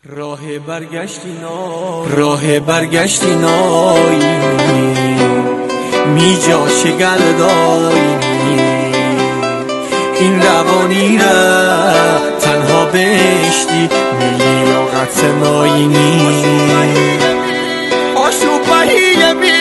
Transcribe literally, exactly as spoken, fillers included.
راه برگشتی نای راه برگشتی نای می جاش گرداینی این روانی را تنها بشتی میلی یا قطع ناینی آشو پهیه